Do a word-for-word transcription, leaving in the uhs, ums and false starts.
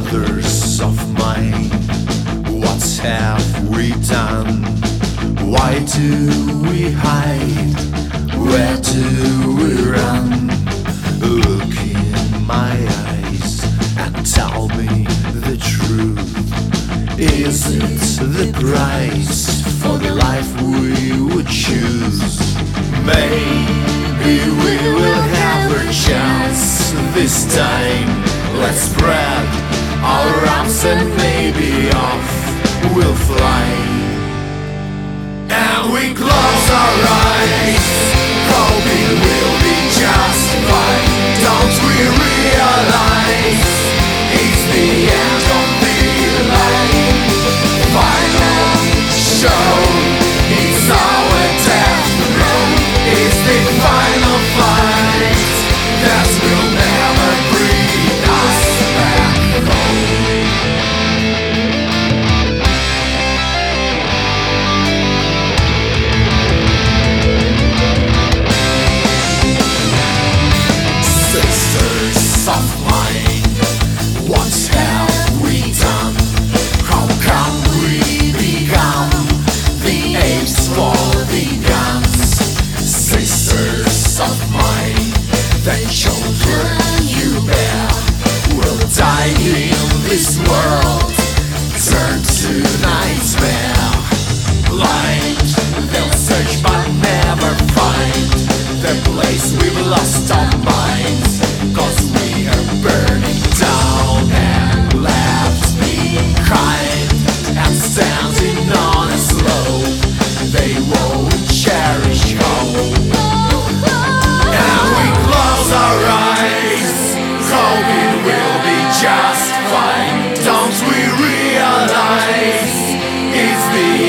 brothers of mine, what have we done? Why do we hide? Where do we run? Look in my eyes and tell me the truth. Is it the price for the life we would choose? Maybe we will have a chance this time. Let's spread our arms and maybe off we'll fly. And we close our eyes, hoping we'll be just fine. Don't we realize it's the end of the line? Final show, it's our death row. It's the final fight that will never bring us back home. Sisters of mine, what have we done? How come we become the apes for the guns? Sisters of mine, the children you bear will die in this world, turn to nightmare. Blind, they'll search but never find the place we've lost our minds, 'cause we are burning down and left behind. And standing on a slope, they won't cherish hope. And we close our eyes, hoping we'll be just fine. Don't we realize it's the